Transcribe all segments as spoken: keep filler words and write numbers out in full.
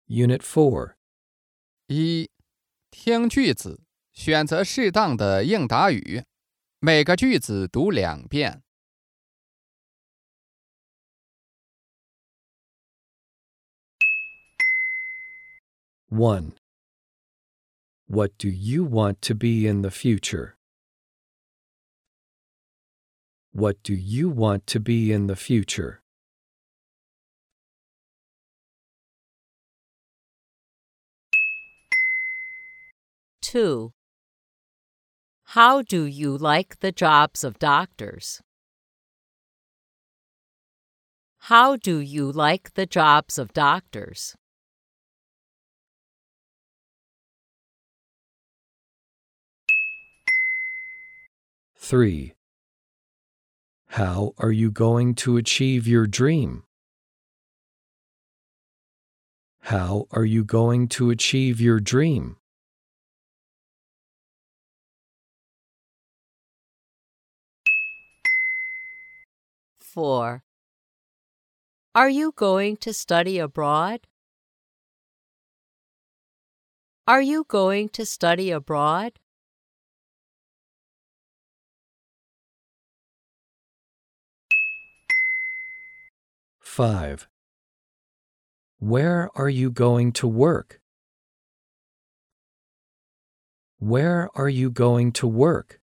Unit four. 一、听句子，选择适当的应答语，每个句子读两遍。 one. What do you want to be in the future? What do you want to be in the future? two. How do you like the jobs of doctors? How do you like the jobs of doctors? three. How are you going to achieve your dream? How are you going to achieve your dream? four. Are you going to study abroad? Are you going to study abroad? five. Where are you going to work? Where are you going to work?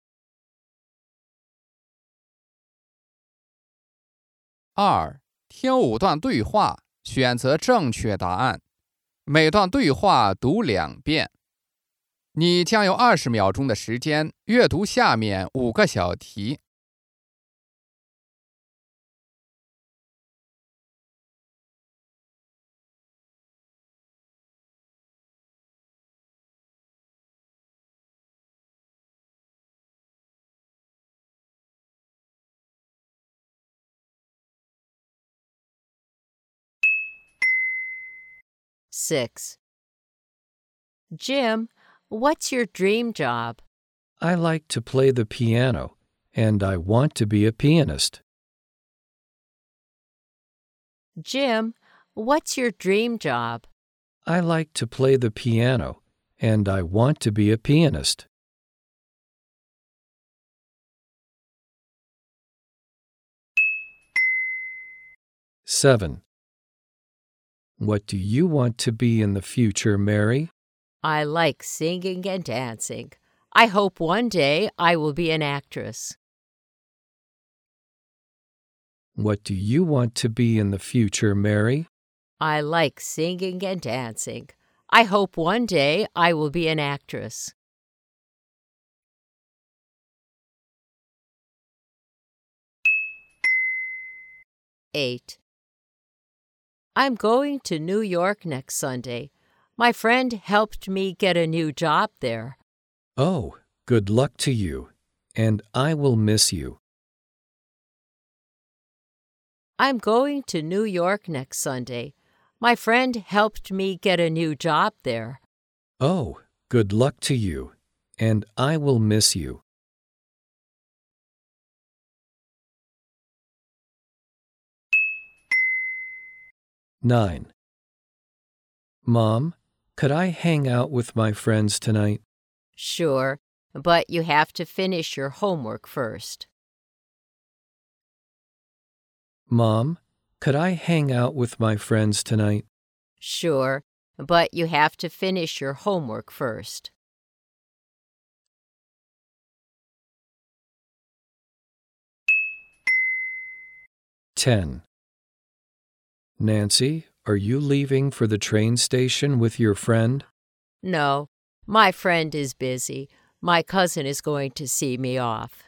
二、听五段对话，选择正确答案，每段对话读两遍。你将有二十秒钟的时间阅读下面五个小题。 six. Jim, what's your dream job? I like to play the piano, and I want to be a pianist. Jim, what's your dream job? I like to play the piano, and I want to be a pianist. seven. What do you want to be in the future, Mary? I like singing and dancing. I hope one day I will be an actress. What do you want to be in the future, Mary? I like singing and dancing. I hope one day I will be an actress. eight. I'm going to New York next Sunday. My friend helped me get a new job there. Oh, good luck to you, and I will miss you. I'm going to New York next Sunday. My friend helped me get a new job there. Oh, good luck to you, and I will miss you. nine. Mom, could I hang out with my friends tonight? Sure, but you have to finish your homework first. Mom, could I hang out with my friends tonight? Sure, but you have to finish your homework first. ten. Nancy, are you leaving for the train station with your friend? No, my friend is busy. My cousin is going to see me off.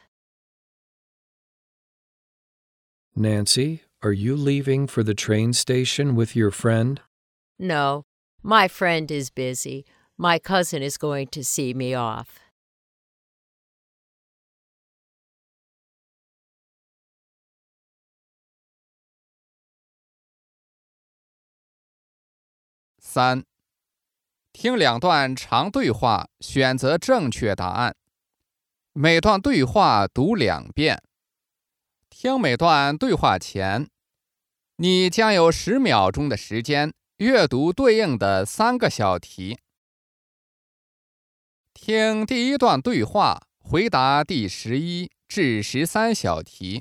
Nancy, are you leaving for the train station with your friend? No, my friend is busy. My cousin is going to see me off. 三、听两段长对话，选择正确答案，每段对话读两遍。听每段对话前，你将有十秒钟的时间阅读对应的三个小题。听第一段对话，回答第十一至十三小题。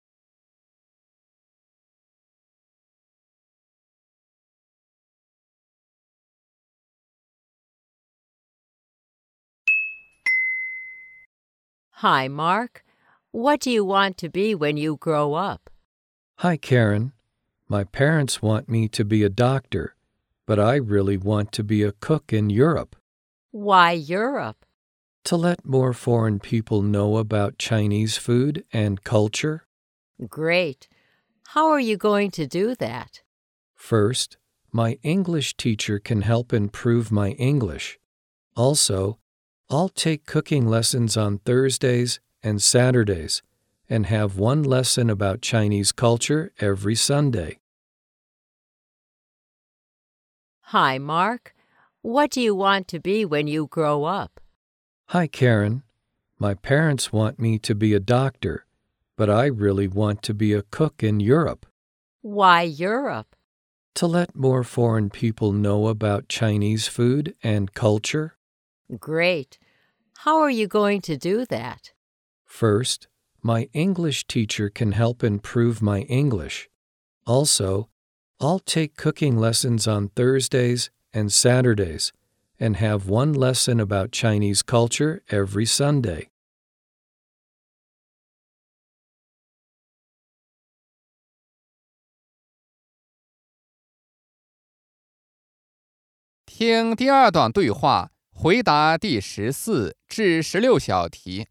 Hi, Mark. What do you want to be when you grow up? Hi, Karen. My parents want me to be a doctor, but I really want to be a cook in Europe. Why Europe? To let more foreign people know about Chinese food and culture. Great. How are you going to do that? First, my English teacher can help improve my English. Also, I'll take cooking lessons on Thursdays and Saturdays and have one lesson about Chinese culture every Sunday. Hi, Mark. What do you want to be when you grow up? Hi, Karen. My parents want me to be a doctor, but I really want to be a cook in Europe. Why Europe? To let more foreign people know about Chinese food and culture. Great. How are you going to do that? First, my English teacher can help improve my English. Also, I'll take cooking lessons on Thursdays and Saturdays and have one lesson about Chinese culture every Sunday. "听第二段对话，回答第十四至十六小题。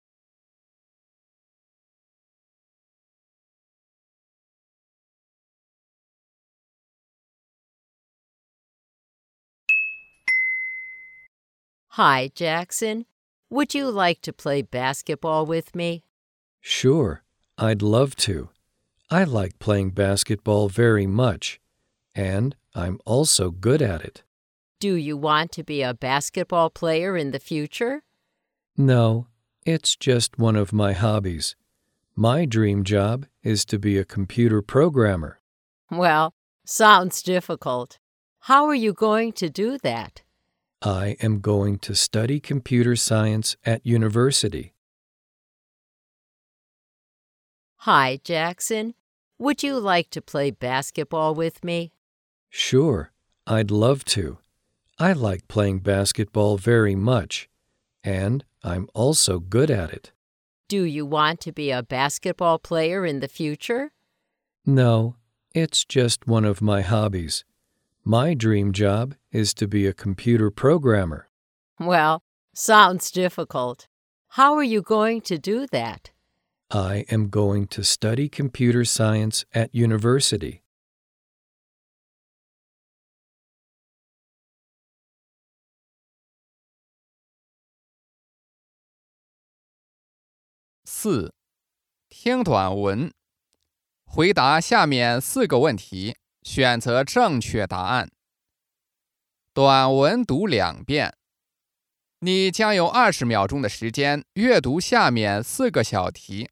Hi, Jackson. Would you like to play basketball with me? Sure, I'd love to. I like playing basketball very much, and I'm also good at it. Do you want to be a basketball player in the future? No, it's just one of my hobbies. My dream job is to be a computer programmer. Well, sounds difficult. How are you going to do that? I am going to study computer science at university. Hi, Jackson. Would you like to play basketball with me? Sure, I'd love to. I like playing basketball very much, and I'm also good at it. Do you want to be a basketball player in the future? No, it's just one of my hobbies. My dream job is to be a computer programmer. Well, sounds difficult. How are you going to do that? I am going to study computer science at university. "四、听短文，回答下面四个问题，选择正确答案。短文读两遍。你将有二十秒钟的时间阅读下面四个小题。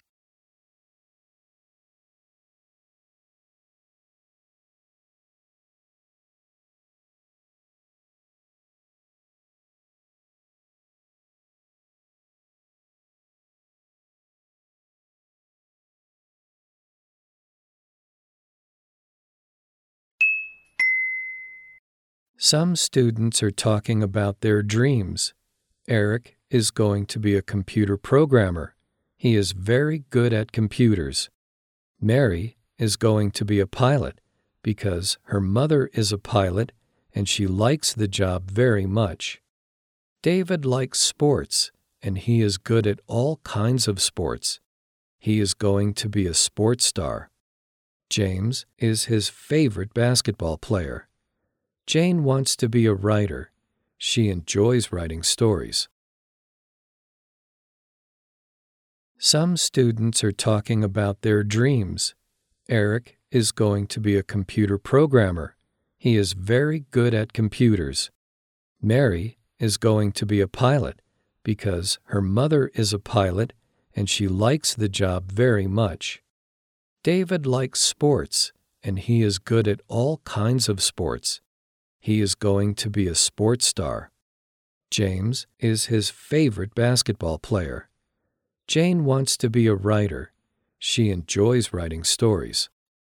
Some students are talking about their dreams. Eric is going to be a computer programmer. He is very good at computers. Mary is going to be a pilot because her mother is a pilot and she likes the job very much. David likes sports and he is good at all kinds of sports. He is going to be a sports star. James is his favorite basketball player. Jane wants to be a writer. She enjoys writing stories. Some students are talking about their dreams. Eric is going to be a computer programmer. He is very good at computers. Mary is going to be a pilot because her mother is a pilot and she likes the job very much. David likes sports and he is good at all kinds of sports. He is going to be a sports star. James is his favorite basketball player. Jane wants to be a writer. She enjoys writing stories.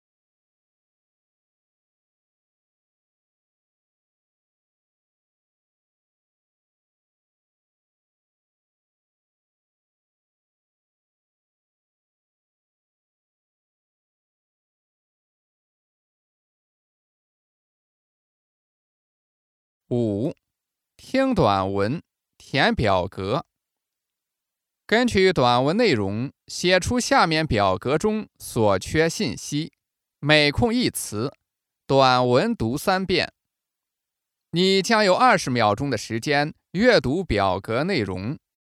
五、听短文，填表格。根据短文内容，写出下面表格中所缺信息，每空一词，短文读三遍。你将有二十秒钟的时间阅读表格内容。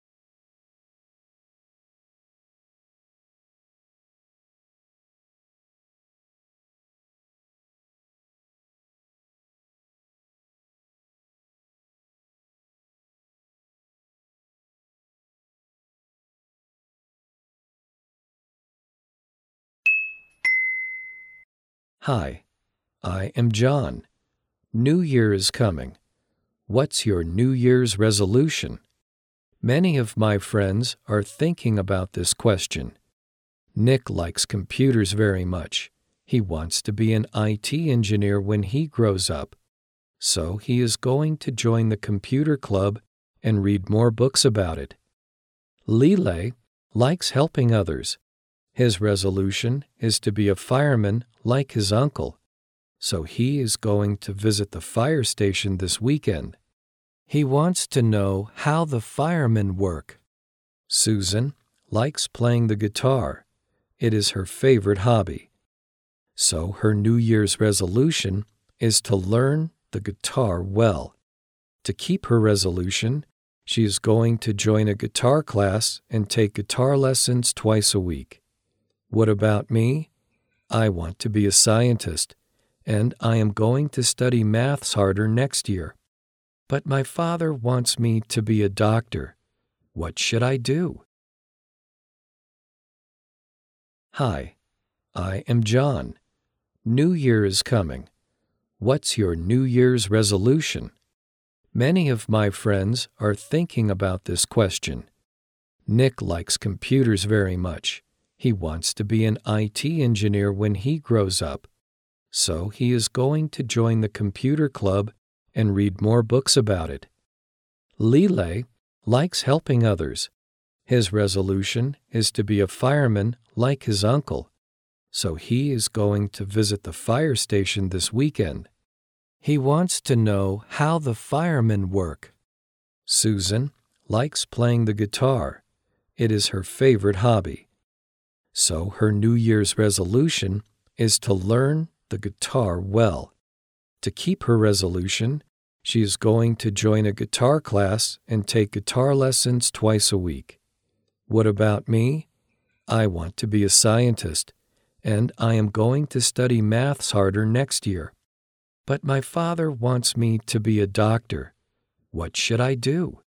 Hi, I am John. New Year is coming. What's your New Year's resolution? Many of my friends are thinking about this question. Nick likes computers very much. He wants to be an I T engineer when he grows up. So he is going to join the computer club and read more books about it. Lile likes helping others. His resolution is to be a fireman like his uncle, so he is going to visit the fire station this weekend. He wants to know how the firemen work. Susan likes playing the guitar. It is her favorite hobby. So her New Year's resolution is to learn the guitar well. To keep her resolution, she is going to join a guitar class and take guitar lessons twice a week. What about me? I want to be a scientist, and I am going to study maths harder next year. But my father wants me to be a doctor. What should I do? Hi, I am John. New Year is coming. What's your New Year's resolution? Many of my friends are thinking about this question. Nick likes computers very much. He wants to be an I T engineer when he grows up. So he is going to join the computer club and read more books about it. Lile likes helping others. His resolution is to be a fireman like his uncle. So he is going to visit the fire station this weekend. He wants to know how the firemen work. Susan likes playing the guitar. It is her favorite hobby. So her New Year's resolution is to learn the guitar well. To keep her resolution, she is going to join a guitar class and take guitar lessons twice a week. What about me? I want to be a scientist, and I am going to study maths harder next year. But my father wants me to be a doctor. What should I do?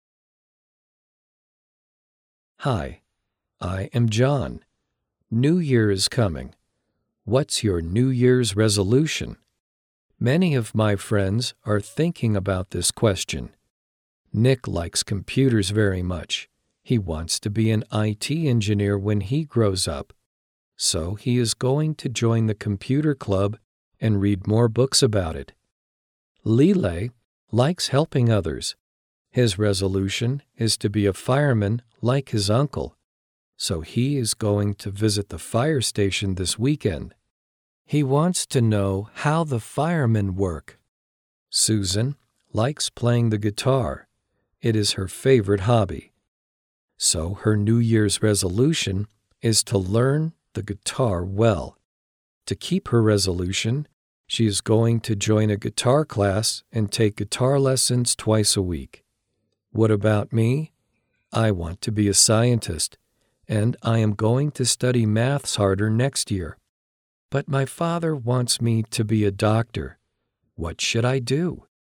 Hi, I am John. New Year is coming. What's your New Year's resolution? Many of my friends are thinking about this question. Nick likes computers very much. He wants to be an I T engineer when he grows up. So he is going to join the computer club and read more books about it. Lile likes helping others. His resolution is to be a fireman like his uncle. So he is going to visit the fire station this weekend. He wants to know how the firemen work. Susan likes playing the guitar. It is her favorite hobby. So her New Year's resolution is to learn the guitar well. To keep her resolution, she is going to join a guitar class and take guitar lessons twice a week. What about me? I want to be a scientist, and I am going to study maths harder next year. But my father wants me to be a doctor. What should I do?